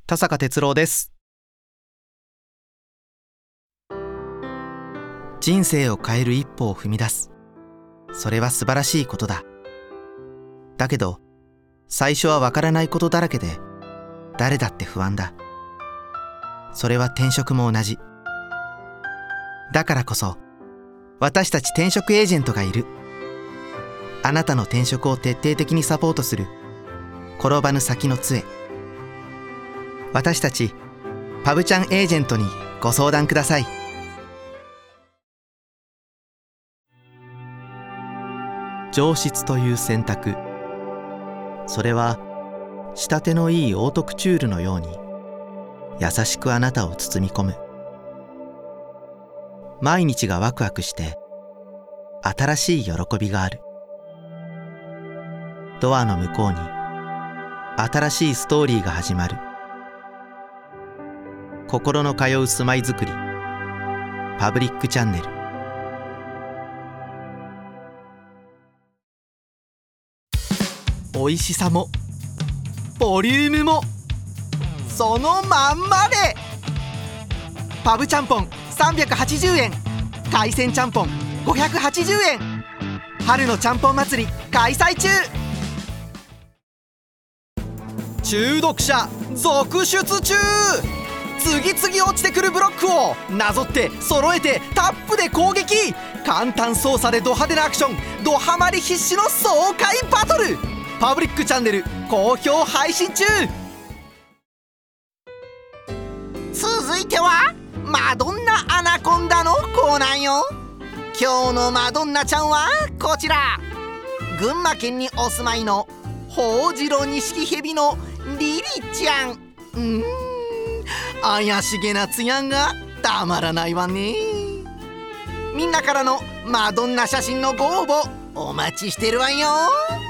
田坂哲郎です。人生を変える一歩を踏み出す、それは素晴らしいことだ。だけど最初はわからないことだらけで誰だって不安だ。それは転職も同じ。だからこそ私たち転職エージェントがいる。あなたの転職を徹底的にサポートする転ばぬ先の杖。私たちパブちゃんエージェントにご相談ください。上質という選択、それは仕立てのいいオートクチュールのように優しくあなたを包み込む。毎日がワクワクして新しい喜びがある。ドアの向こうに新しいストーリーが始まる。心の通う住まいづくり、パブリックチャンネル。美味しさもボリュームもそのまんまで。パブちゃんぽん380円、海鮮ちゃんぽん580円。春のちゃんぽん祭り開催中。中毒者続出中。次々落ちてくるブロックをなぞって揃えてタップで攻撃。簡単操作でド派手なアクション、ドハマり必至の爽快バトル。パブリックチャンネル好評配信中。続いてはマドンナアナコンダのコーナーよ。今日のマドンナちゃんはこちら。群馬県にお住まいのホオジロニシキヘビのリリちゃん。怪しげなツヤがたまらないわね。みんなからのマドンナ写真のご応募お待ちしてるわよ。